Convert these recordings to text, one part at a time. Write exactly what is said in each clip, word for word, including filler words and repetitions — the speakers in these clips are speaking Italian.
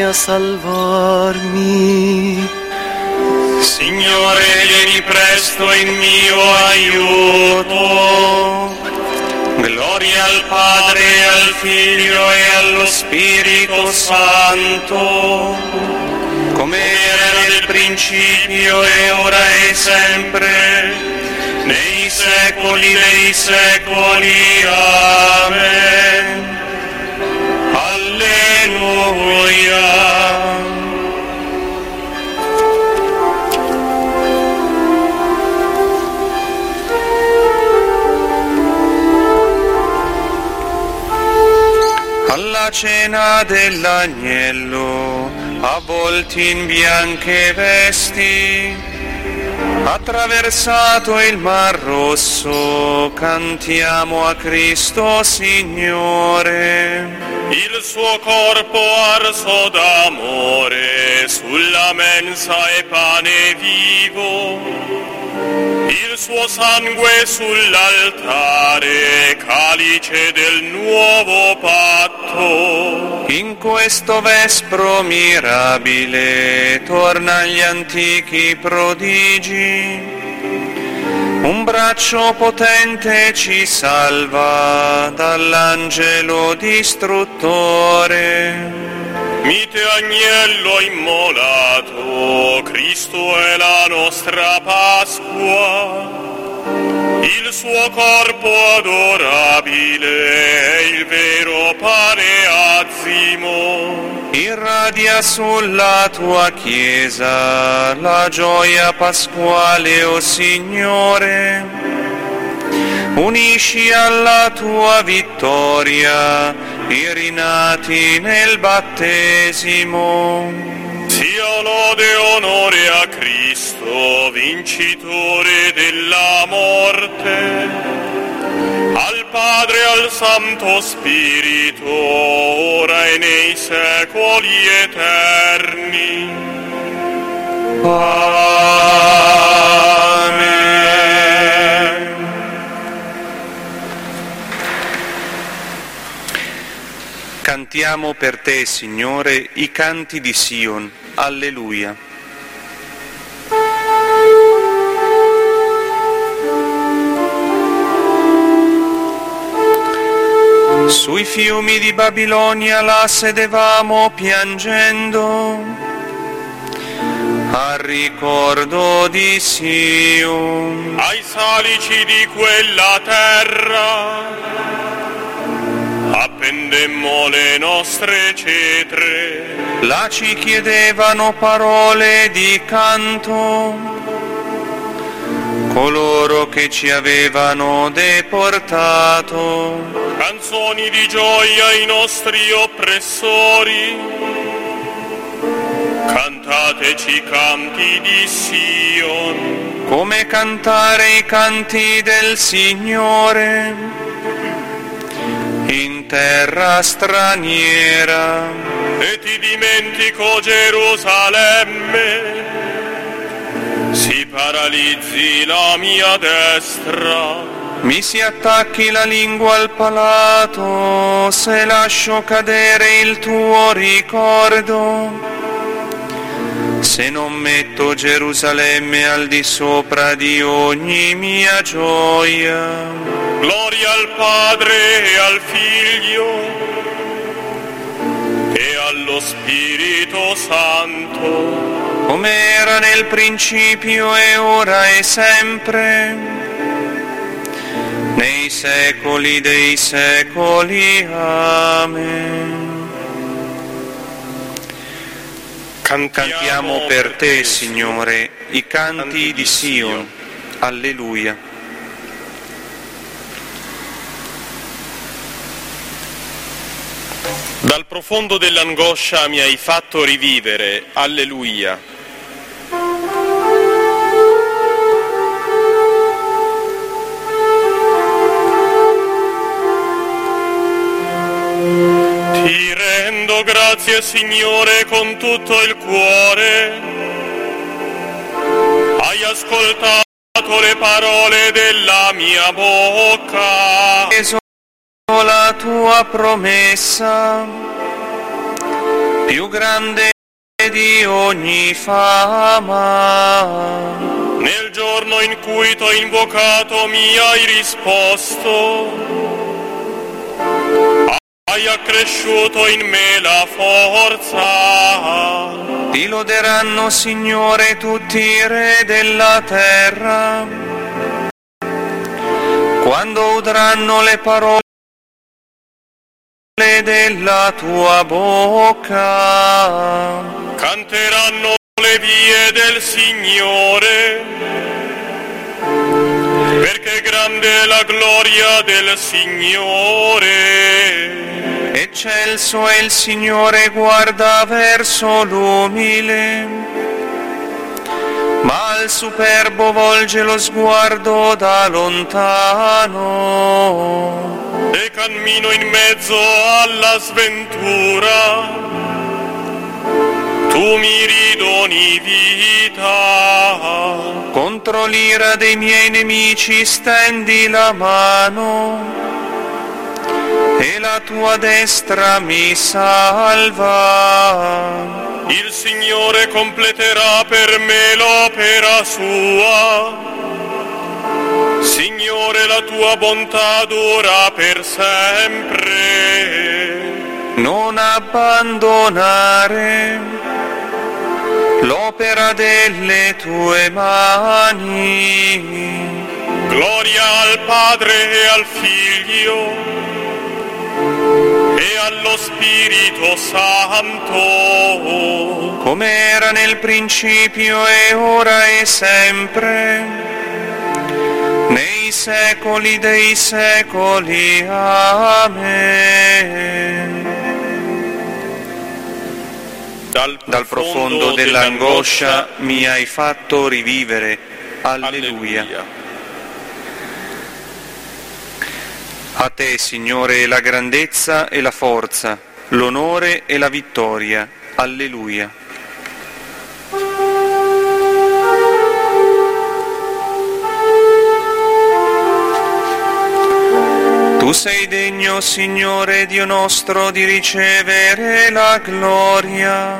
a salvarmi. Signore, vieni presto in mio aiuto. Gloria al Padre, al Figlio e allo Spirito Santo, come era nel principio e ora e sempre, nei secoli dei secoli. Amen. Alleluia. Alla cena dell'agnello, avvolti in bianche vesti, attraversato il Mar Rosso, cantiamo a Cristo Signore. Il suo corpo arso d'amore, sulla mensa è pane vivo. Il suo sangue sull'altare, calice del nuovo patto. In questo vespro mirabile torna agli antichi prodigi. Un braccio potente ci salva dall'angelo distruttore. Mite agnello immolato, Cristo è la nostra Pasqua. Il suo corpo adorabile è il vero pane azimo. Irradia sulla tua Chiesa la gioia pasquale, o Signore. Unisci alla tua vittoria i rinati nel battesimo. Sia lode e onore a Cristo, vincitore della morte, al Padre e al Santo Spirito, ora e nei secoli eterni. Amen. Cantiamo per te, Signore, i canti di Sion. Alleluia. Sui fiumi di Babilonia là sedevamo piangendo, al ricordo di Sion. Ai salici di quella terra appendemmo le nostre cetre. Là ci chiedevano parole di canto coloro che ci avevano deportato. Canzoni di gioia ai nostri oppressori, cantateci canti di Sion. Come cantare i canti del Signore in terra straniera. E ti dimentico, Gerusalemme, si paralizzi la mia destra. Mi si attacchi la lingua al palato se lascio cadere il tuo ricordo. Se non metto Gerusalemme al di sopra di ogni mia gioia. Gloria al Padre e al Figlio e allo Spirito Santo, come era nel principio e ora e sempre, nei secoli dei secoli. Amen. Cantiamo per te, Signore, i canti di Sion. Alleluia. Dal profondo dell'angoscia mi hai fatto rivivere, alleluia. Ti rendo grazie, Signore, con tutto il cuore. Hai ascoltato le parole della mia bocca. La tua promessa più grande di ogni fama. Nel giorno in cui t'ho invocato mi hai risposto, hai accresciuto in me la forza. Ti loderanno, Signore, tutti i re della terra, quando udranno le parole della tua bocca. Canteranno le vie del Signore, perché grande è la gloria del Signore. Eccelso è il Signore, guarda verso l'umile, ma al superbo volge lo sguardo da lontano. E cammino in mezzo alla sventura, tu mi ridoni vita. Contro l'ira dei miei nemici stendi la mano, e la tua destra mi salva. Il Signore completerà per me l'opera sua. Signore, la tua bontà dura per sempre. Non abbandonare l'opera delle tue mani. Gloria al Padre e al Figlio e allo Spirito Santo, come era nel principio e ora e sempre, nei secoli dei secoli. Amen. Dal, Dal profondo dell'angoscia mi hai fatto rivivere. Alleluia. Alleluia. A te, Signore, la grandezza e la forza, l'onore e la vittoria. Alleluia. Tu sei degno, Signore Dio nostro, di ricevere la gloria,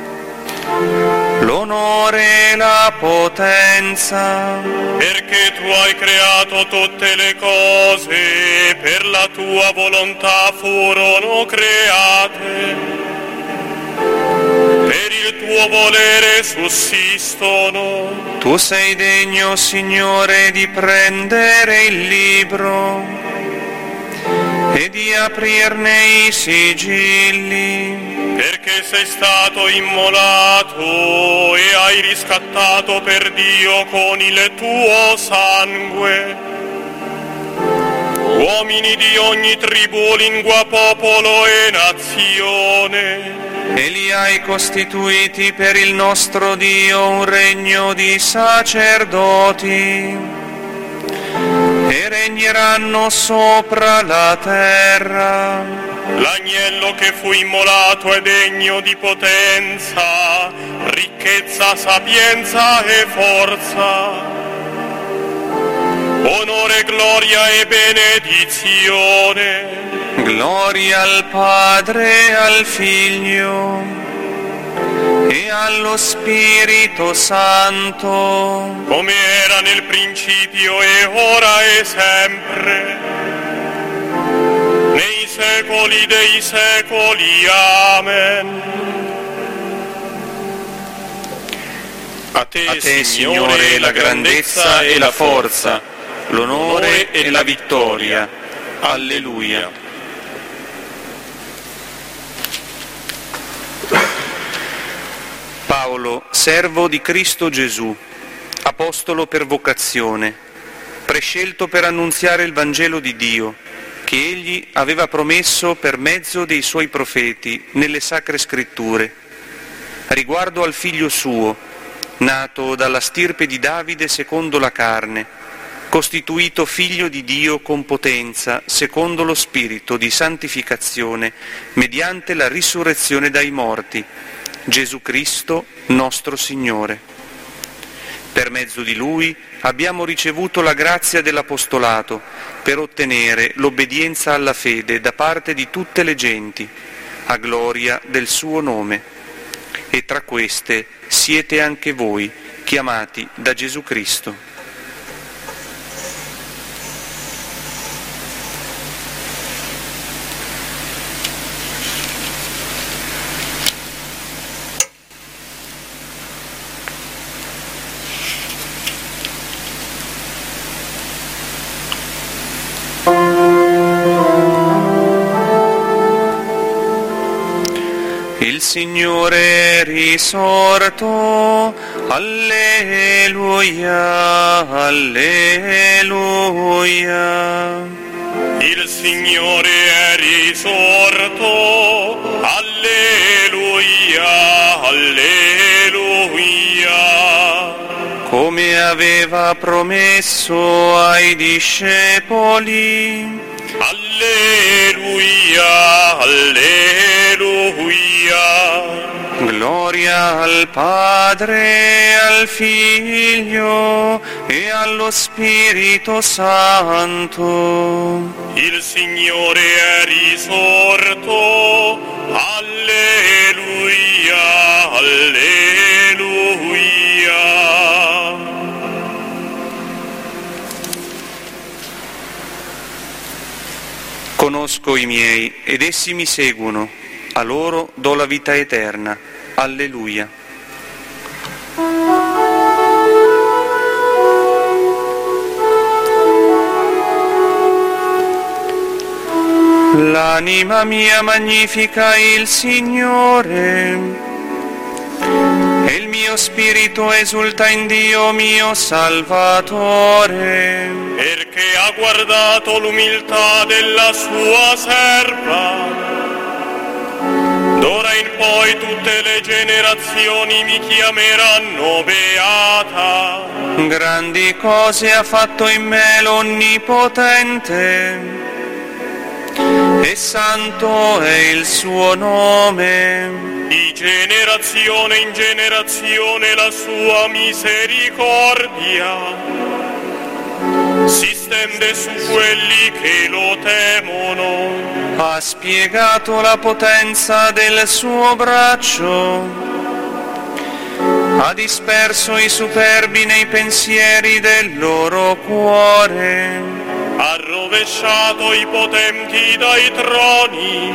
l'onore e la potenza, perché tu hai creato tutte le cose, per la tua volontà furono create, per il tuo volere sussistono. Tu sei degno, Signore, di prendere il libro e di aprirne i sigilli, perché sei stato immolato e hai riscattato per Dio con il tuo sangue uomini di ogni tribù, lingua, popolo e nazione, e li hai costituiti per il nostro Dio un regno di sacerdoti, e regneranno sopra la terra. L'agnello che fu immolato è degno di potenza, ricchezza, sapienza e forza, onore, gloria e benedizione. Gloria al Padre e al Figlio e allo Spirito Santo, come era nel principio e ora e sempre, nei secoli dei secoli. Amen. A te, A te, Signore, Signore, la grandezza e la forza, l'onore e la vittoria. Alleluia. Paolo, servo di Cristo Gesù, apostolo per vocazione, prescelto per annunziare il Vangelo di Dio, che egli aveva promesso per mezzo dei suoi profeti nelle sacre scritture, riguardo al figlio suo, nato dalla stirpe di Davide secondo la carne, costituito figlio di Dio con potenza, secondo lo spirito di santificazione, mediante la risurrezione dai morti, Gesù Cristo, nostro Signore. Per mezzo di Lui abbiamo ricevuto la grazia dell'apostolato per ottenere l'obbedienza alla fede da parte di tutte le genti, a gloria del suo nome. E tra queste siete anche voi, chiamati da Gesù Cristo. Il Signore è risorto, alleluia, alleluia. Il Signore è risorto, alleluia, alleluia. Come aveva promesso ai discepoli. Alleluia, alleluia. Gloria al Padre, al Figlio e allo Spirito Santo. Il Signore è risorto, alleluia, alleluia. Conosco i miei ed essi mi seguono, a loro do la vita eterna. Alleluia. L'anima mia magnifica il Signore, e il mio spirito esulta in Dio mio Salvatore. Perché ha guardato l'umiltà della sua serva. D'ora in poi tutte le generazioni mi chiameranno beata. Grandi cose ha fatto in me l'Onnipotente, e santo è il suo nome. Di generazione in generazione la sua misericordia si stende su quelli che lo temono. Ha spiegato la potenza del suo braccio, ha disperso i superbi nei pensieri del loro cuore. Ha rovesciato i potenti dai troni,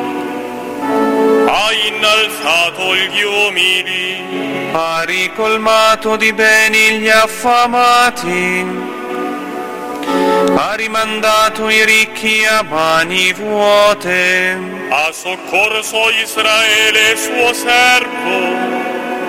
ha innalzato gli umili, ha ricolmato di beni gli affamati, ha rimandato i ricchi a mani vuote. Ha soccorso Israele suo servo,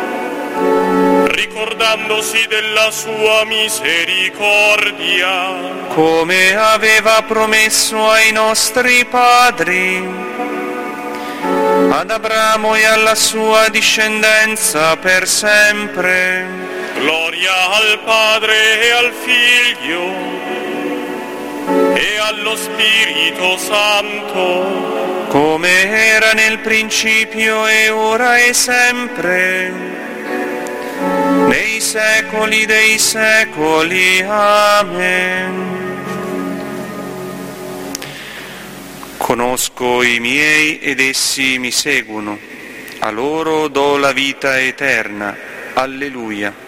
ricordandosi della sua misericordia, come aveva promesso ai nostri padri, ad Abramo e alla sua discendenza per sempre. Gloria al Padre e al Figlio e allo Spirito Santo, come era nel principio e ora e sempre, nei secoli dei secoli. Amen. Conosco i miei ed essi mi seguono, a loro do la vita eterna. Alleluia.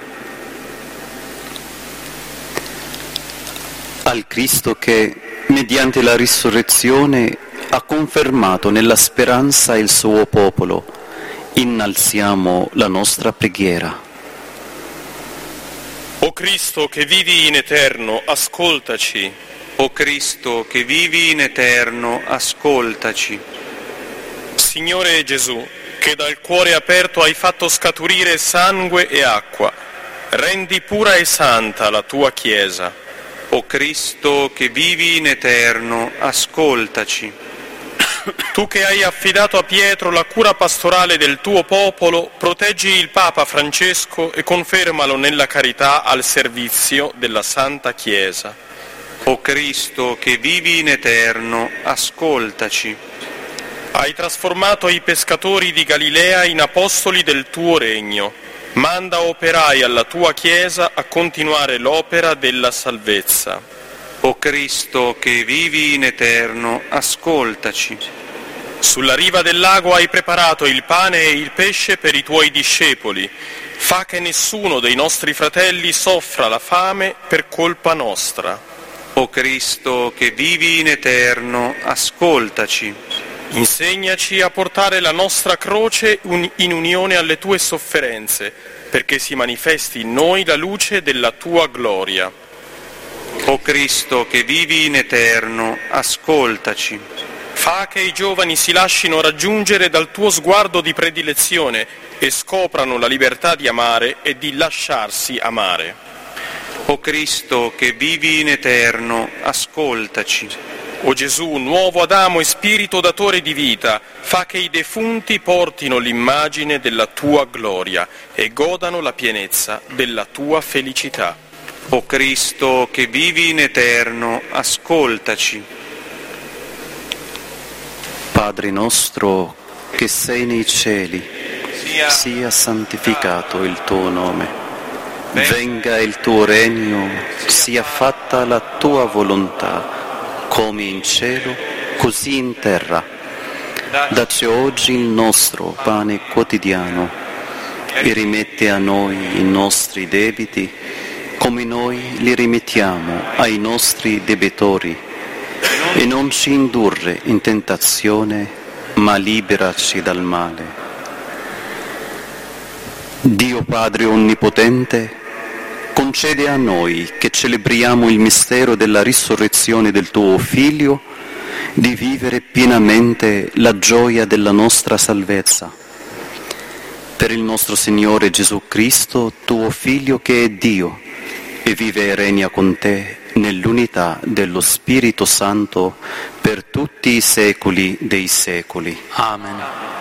Al Cristo che, mediante la risurrezione, ha confermato nella speranza il suo popolo, innalziamo la nostra preghiera. O Cristo che vivi in eterno, ascoltaci. O Cristo che vivi in eterno, ascoltaci. Signore Gesù, che dal cuore aperto hai fatto scaturire sangue e acqua, rendi pura e santa la tua Chiesa. O Cristo che vivi in eterno, ascoltaci. Tu che hai affidato a Pietro la cura pastorale del tuo popolo, proteggi il Papa Francesco e confermalo nella carità al servizio della Santa Chiesa. O Cristo che vivi in eterno, ascoltaci. Hai trasformato i pescatori di Galilea in apostoli del tuo regno. Manda operai alla tua Chiesa a continuare l'opera della salvezza. O Cristo che vivi in eterno, ascoltaci. Sulla riva del lago hai preparato il pane e il pesce per i tuoi discepoli. Fa che nessuno dei nostri fratelli soffra la fame per colpa nostra. O Cristo, che vivi in eterno, ascoltaci. Insegnaci a portare la nostra croce in unione alle tue sofferenze, perché si manifesti in noi la luce della tua gloria. O Cristo, che vivi in eterno, ascoltaci. Fa che i giovani si lascino raggiungere dal tuo sguardo di predilezione e scoprano la libertà di amare e di lasciarsi amare. O Cristo, che vivi in eterno, ascoltaci. O Gesù, nuovo Adamo e spirito datore di vita, fa che i defunti portino l'immagine della tua gloria e godano la pienezza della tua felicità. O Cristo, che vivi in eterno, ascoltaci. Padre nostro che sei nei cieli, sia santificato il tuo nome. Venga il tuo regno, sia fatta la tua volontà, come in cielo, così in terra. Dacci oggi il nostro pane quotidiano e rimetti a noi i nostri debiti, come noi li rimettiamo ai nostri debitori. E non ci indurre in tentazione, ma liberaci dal male. Dio Padre Onnipotente, concede a noi che celebriamo il mistero della risurrezione del tuo Figlio, di vivere pienamente la gioia della nostra salvezza. Per il nostro Signore Gesù Cristo, tuo Figlio che è Dio, e vive e regna con te nell'unità dello Spirito Santo per tutti i secoli dei secoli. Amen.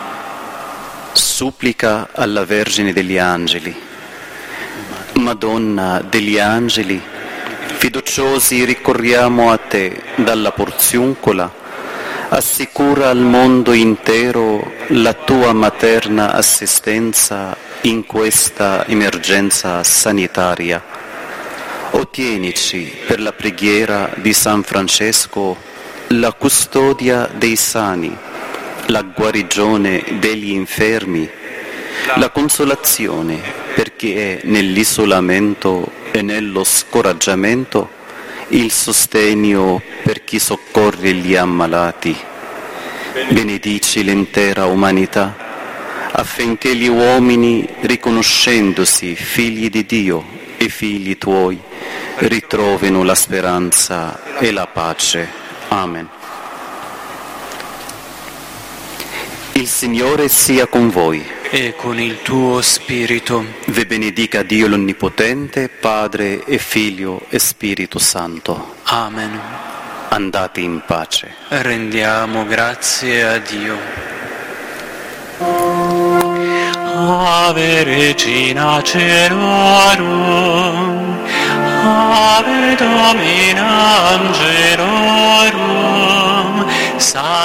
Supplica alla Vergine degli Angeli. Madonna degli Angeli, fiduciosi ricorriamo a te dalla porziuncola, assicura al mondo intero la tua materna assistenza in questa emergenza sanitaria. Ottienici per la preghiera di San Francesco la custodia dei sani, la guarigione degli infermi, la consolazione per chi è nell'isolamento e nello scoraggiamento, il sostegno per chi soccorre gli ammalati. Benedici l'intera umanità affinché gli uomini, riconoscendosi figli di Dio e figli tuoi, ritrovino la speranza e la pace. Amen. Il Signore sia con voi. E con il tuo spirito. Vi benedica Dio l'Onnipotente, Padre e Figlio e Spirito Santo. Amen. Andate in pace. Rendiamo grazie a Dio. Ave Regina Caelorum, Ave Domina Angelorum,